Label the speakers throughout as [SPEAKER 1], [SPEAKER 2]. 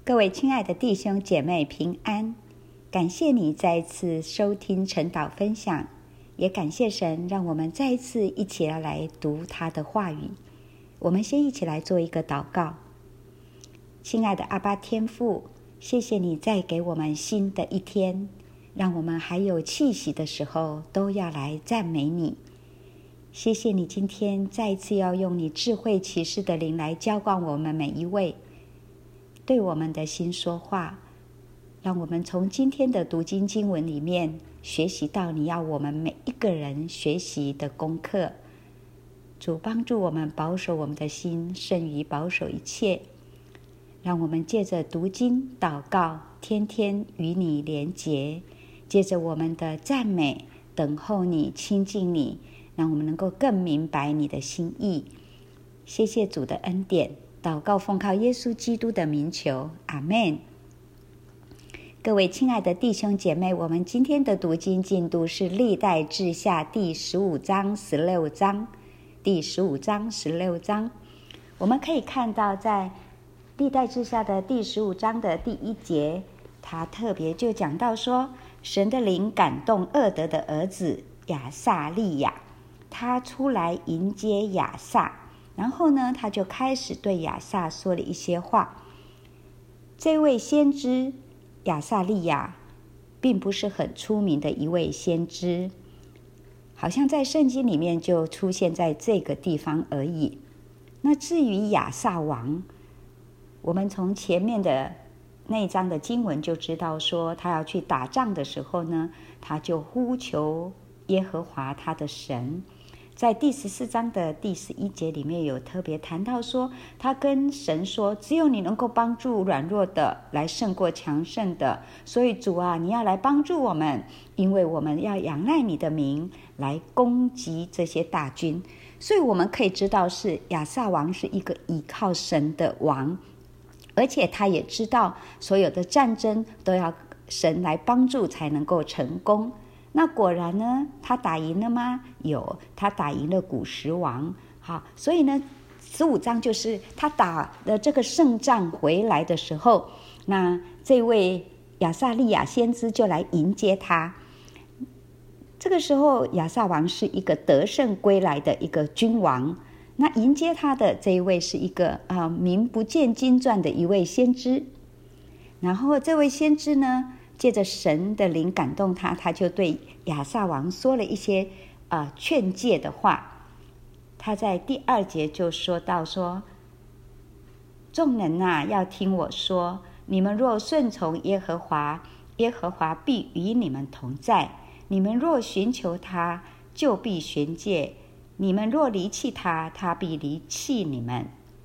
[SPEAKER 1] 各位亲爱的弟兄姐妹平安，感谢你再一次收听晨祷分享，也感谢神让我们再一次一起来读他的话语。我们先一起来做一个祷告。亲爱的阿爸天父，谢谢你再给我们新的一天，让我们还有气息的时候都要来赞美你。谢谢你今天再一次要用你智慧启示的灵来浇灌我们每一位，对我们的心说话，让我们从今天的读经经文里面学习到你要我们每一个人学习的功课。主帮助我们保守我们的心胜于保守一切，让我们借着读经祷告天天与你连结，借着我们的赞美等候你亲近你，让我们能够更明白你的心意。谢谢主的恩典，祷告奉靠耶稣基督的名求，阿们。各位亲爱的弟兄姐妹，我们今天的读经进度是历代志下第15章16章。第15章16章，我们可以看到在历代志下的第15章的第1节，他特别就讲到说，神的灵感动俄德的儿子亚撒利雅，他出来迎接亚撒，然后呢，他就开始对亚撒说了一些话。这位先知亚撒利雅并不是很出名的一位先知，好像在圣经里面就出现在这个地方而已。那至于亚撒王，我们从前面的那一章的经文就知道说，他要去打仗的时候呢，他就呼求耶和华他的神。在第14章的第11节里面有特别谈到说，他跟神说，只有你能够帮助软弱的来胜过强盛的，所以主啊，你要来帮助我们，因为我们要仰赖你的名来攻击这些大军。所以我们可以知道是亚撒王是一个依靠神的王，而且他也知道所有的战争都要神来帮助才能够成功。那果然呢，他打赢了吗？有，他打赢了古时王。好，所以呢，15章就是他打了这个胜仗回来的时候，那这位亚撒利雅先知就来迎接他。这个时候亚撒王是一个得胜归来的一个君王，那迎接他的这一位是一个名不见经传的一位先知。然后这位先知呢，借着神的灵感动他，他就对亚撒王说了一些劝诫的话。他在第2节就说到说，众人啊，要听我说，你们若顺从耶和华，耶和华必与你们同在，你们若寻求他，就必寻见，你们若离弃他，他必离弃你们。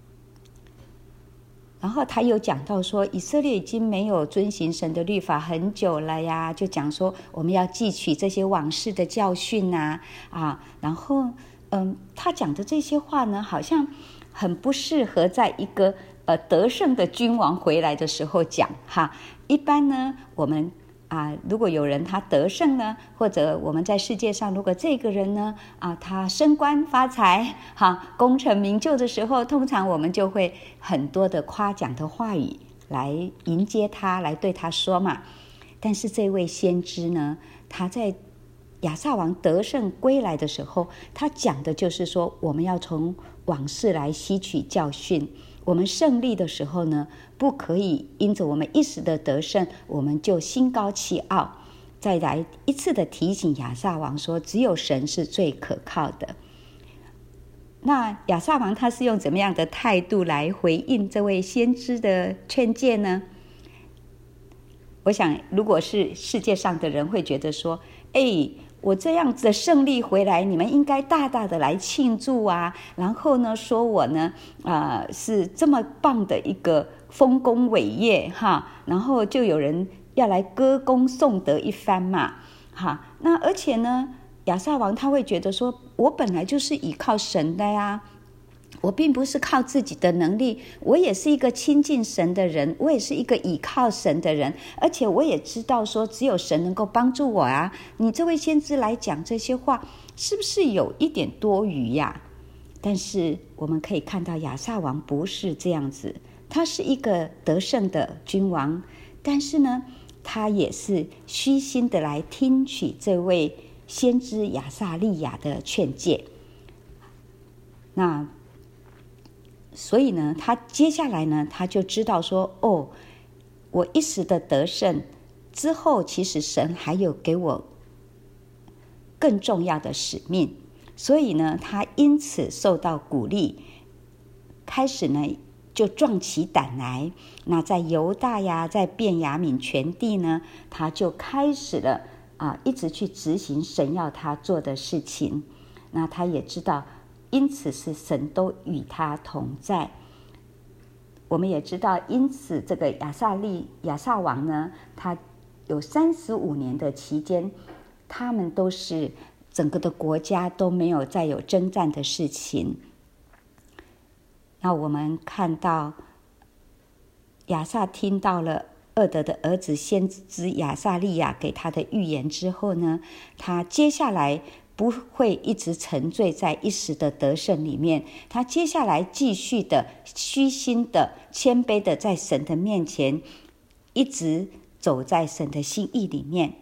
[SPEAKER 1] 然后他又讲到说，以色列已经没有遵行神的律法很久了呀，就讲说我们要汲取这些往事的教训然后他讲的这些话呢，好像很不适合在一个得胜的君王回来的时候讲哈。一般呢，我们如果有人他得胜呢，或者我们在世界上，如果这个人呢他升官发财功成名就的时候，通常我们就会很多的夸奖的话语来迎接他，来对他说嘛。但是这位先知呢，他在亚撒王得胜归来的时候，他讲的就是说，我们要从往事来吸取教训。我们胜利的时候呢，不可以因着我们一时的得胜，我们就心高气傲。再来一次的提醒亚撒王说，只有神是最可靠的。那亚撒王他是用怎么样的态度来回应这位先知的劝诫呢？我想如果是世界上的人会觉得说，我这样子的胜利回来，你们应该大大的来庆祝然后呢，说我呢是这么棒的一个丰功伟业然后就有人要来歌功颂德一番嘛那而且呢，亚撒王他会觉得说，我本来就是依靠神的呀，我并不是靠自己的能力，我也是一个亲近神的人，我也是一个倚靠神的人，而且我也知道说只有神能够帮助我你这位先知来讲这些话，是不是有一点多余呀？但是我们可以看到亚撒王不是这样子， 他是一个得胜的君王，但是呢，他也是虚心的来听取这位先知亚撒利雅的劝诫。那所以呢，他接下来呢，他就知道说，我一时的得胜之后，其实神还有给我更重要的使命，所以呢，他因此受到鼓励，开始呢就壮起胆来。那在犹大呀，在便雅悯全地呢，他就开始了一直去执行神要他做的事情。那他也知道，因此是神都与他同在。我们也知道，因此这个亚撒王呢，他有35年的期间，他们都是整个的国家都没有再有征战的事情。那我们看到亚撒听到了俄德的儿子先知亚撒利雅给他的预言之后呢，他接下来不会一直沉醉在一时的得胜里面，他接下来继续的虚心的谦卑的在神的面前一直走在神的心意里面。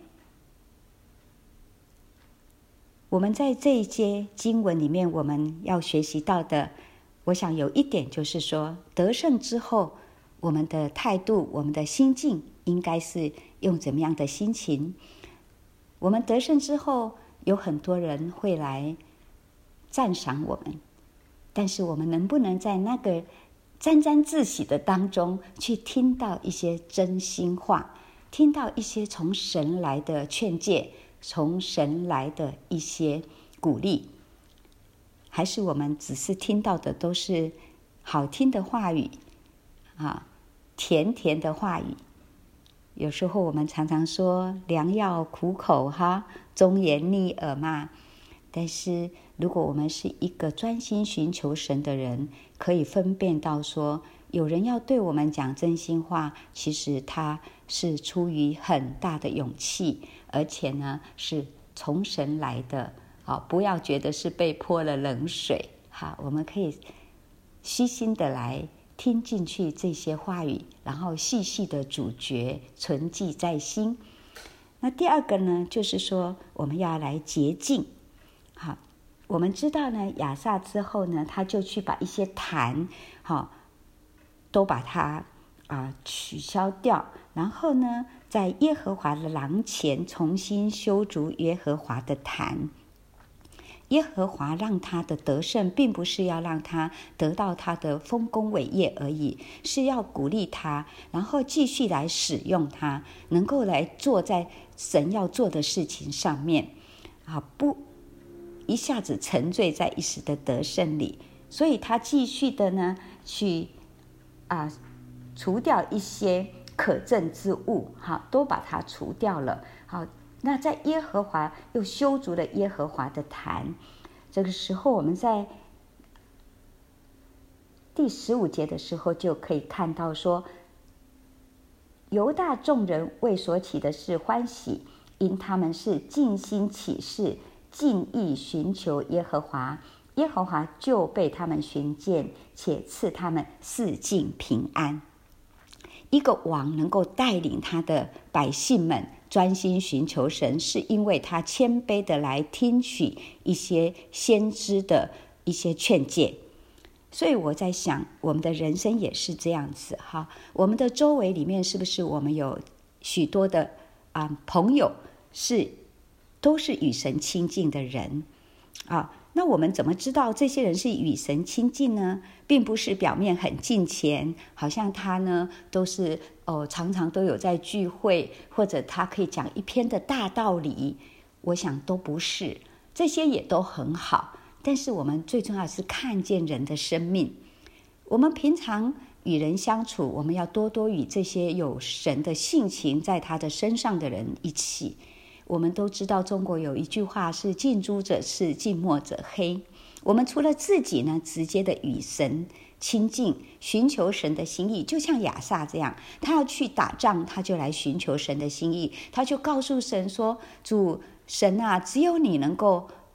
[SPEAKER 1] 我们在这一节经文里面，我们要学习到的，我想有一点就是说，得胜之后我们的态度，我们的心境应该是用怎么样的心情。我们得胜之后，有很多人会来赞赏我们，但是我们能不能在那个沾沾自喜的当中去听到一些真心话，听到一些从神来的劝诫，从神来的一些鼓励？还是我们只是听到的都是好听的话语甜甜的话语？有时候我们常常说良药苦口忠言逆耳嘛。但是如果我们是一个专心寻求神的人，可以分辨到说，有人要对我们讲真心话，其实他是出于很大的勇气，而且呢是从神来的。不要觉得是被泼了冷水。我们可以虚心的来听进去这些话语，然后细细的咀嚼，存记在心。那第二个呢，就是说我们要来洁净。我们知道呢，亚撒之后呢，他就去把一些坛都把它取消掉，然后呢，在耶和华的廊前重新修筑耶和华的坛。耶和华让他的得胜，并不是要让他得到他的丰功伟业而已，是要鼓励他，然后继续来使用他，能够来做在神要做的事情上面不一下子沉醉在一时的得胜里。所以他继续的呢，去除掉一些可憎之物，都把它除掉了。那在耶和华又修筑了耶和华的坛。这个时候我们在第15节的时候就可以看到说，犹大众人为所起的事欢喜，因他们是尽心起誓，尽意寻求耶和华，耶和华就被他们寻见，且赐他们四境平安。一个王能够带领他的百姓们专心寻求神，是因为他谦卑的来听取一些先知的一些劝诫。所以我在想，我们的人生也是这样子我们的周围里面是不是我们有许多的朋友都是与神亲近的人那我们怎么知道这些人是与神亲近呢？并不是表面很敬虔，好像他呢都是常常都有在聚会，或者他可以讲一篇的大道理。我想都不是，这些也都很好，但是我们最重要是看见人的生命。我们平常与人相处，我们要多多与这些有神的性情在他的身上的人一起。我们都知道中国有一句话是近朱者赤，近墨者黑。我们除了自己呢，直接的与神亲近，寻求神的心意，就像亚撒这样，他要去打仗，他就来寻求神的心意，他就告诉神说，主神只有你能够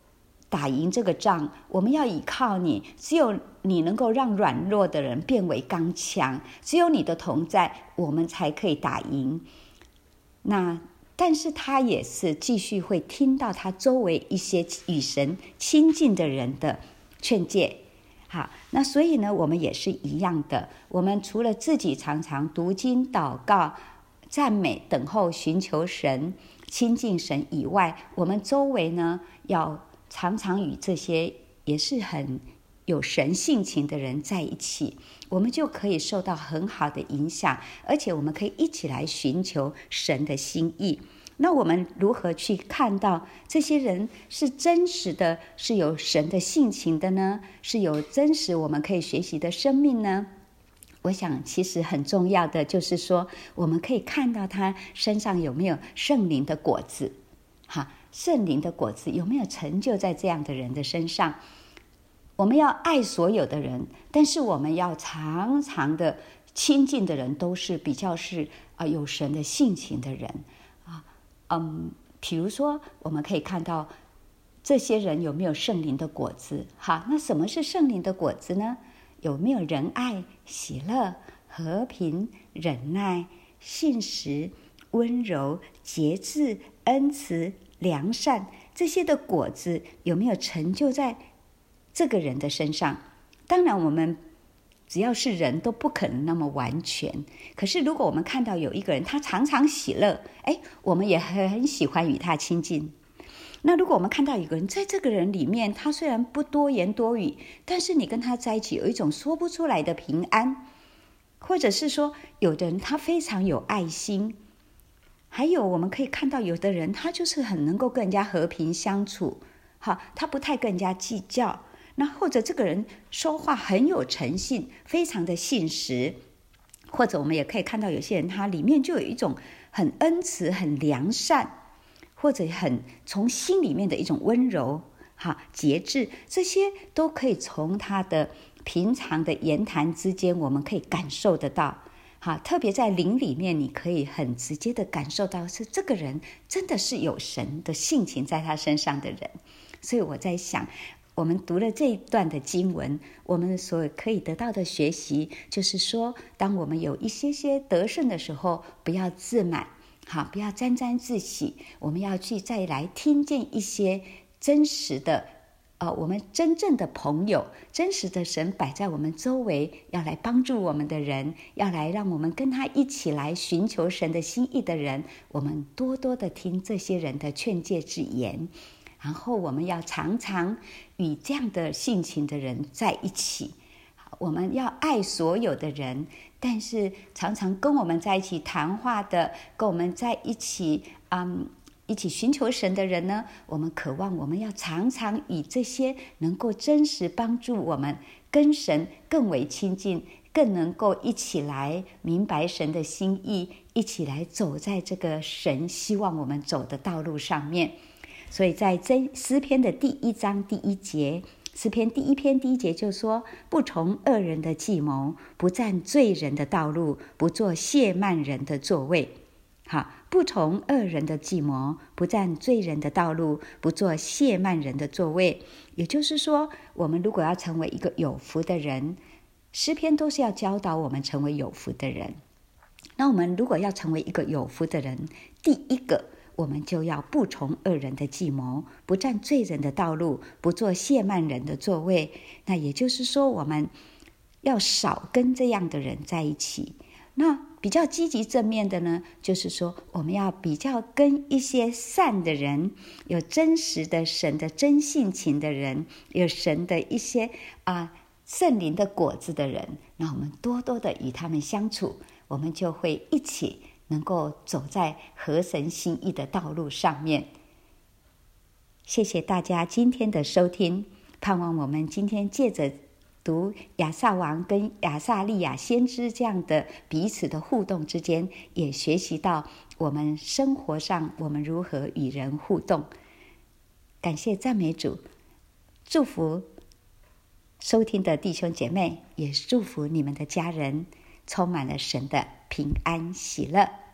[SPEAKER 1] 打赢这个仗，我们要依靠你，只有你能够让软弱的人变为刚强，只有你的同在，我们才可以打赢。但是他也是继续会听到他周围一些与神亲近的人的劝诫。好，那所以呢，我们也是一样的，我们除了自己常常读经、祷告、赞美、等候、寻求神、亲近神以外，我们周围呢，要常常与这些也是很有神性情的人在一起，我们就可以受到很好的影响，而且我们可以一起来寻求神的心意。那我们如何去看到这些人是真实的，是有神的性情的呢？是有真实我们可以学习的生命呢？我想其实很重要的就是说，我们可以看到他身上有没有圣灵的果子。圣灵的果子有没有成就在这样的人的身上？我们要爱所有的人，但是我们要常常的亲近的人都是比较是有神的性情的人比如说我们可以看到这些人有没有圣灵的果子。那什么是圣灵的果子呢？有没有仁爱、喜乐、和平、忍耐、信实、温柔、节制、恩慈、良善，这些的果子有没有成就在这个人的身上？当然我们只要是人都不可能那么完全，可是如果我们看到有一个人他常常喜乐，我们也很喜欢与他亲近。那如果我们看到一个人在这个人里面，他虽然不多言多语，但是你跟他在一起有一种说不出来的平安，或者是说有的人他非常有爱心，还有我们可以看到有的人他就是很能够跟人家和平相处，他不太跟人家计较。那或者这个人说话很有诚信，非常的信实，或者我们也可以看到有些人他里面就有一种很恩慈、很良善，或者很从心里面的一种温柔、节制，这些都可以从他的平常的言谈之间我们可以感受得到。特别在灵里面你可以很直接的感受到是这个人真的是有神的性情在他身上的人。所以我在想，我们读了这一段的经文，我们所可以得到的学习就是说，当我们有一些得胜的时候，不要自满，不要沾沾自喜，我们要去再来听见一些真实的我们真正的朋友，真实的神摆在我们周围，要来帮助我们的人，要来让我们跟他一起来寻求神的心意的人，我们多多的听这些人的劝诫之言，然后我们要常常与这样的性情的人在一起。我们要爱所有的人，但是常常跟我们在一起谈话的，跟我们在一起一起寻求神的人呢，我们渴望我们要常常与这些能够真实帮助我们跟神更为亲近，更能够一起来明白神的心意，一起来走在这个神希望我们走的道路上面。所以在诗篇的第1章第1节，诗篇第1篇第1节就说，不从恶人的计谋，不占罪人的道路，不做亵慢人的座位。不从恶人的计谋，不占罪人的道路，不做亵慢人的座位。也就是说，我们如果要成为一个有福的人，诗篇都是要教导我们成为有福的人。那我们如果要成为一个有福的人，第一个我们就要不从恶人的计谋，不占罪人的道路，不做亵慢人的座位。那也就是说，我们要少跟这样的人在一起。那比较积极正面的呢，就是说我们要比较跟一些善的人，有真实的神的真性情的人，有神的一些圣灵的果子的人，那我们多多的与他们相处，我们就会一起能够走在合神心意的道路上面。谢谢大家今天的收听，盼望我们今天借着读亚萨王跟亚萨利亚先知这样的彼此的互动之间，也学习到我们生活上我们如何与人互动。感谢赞美主，祝福收听的弟兄姐妹，也祝福你们的家人充满了神的平安喜乐。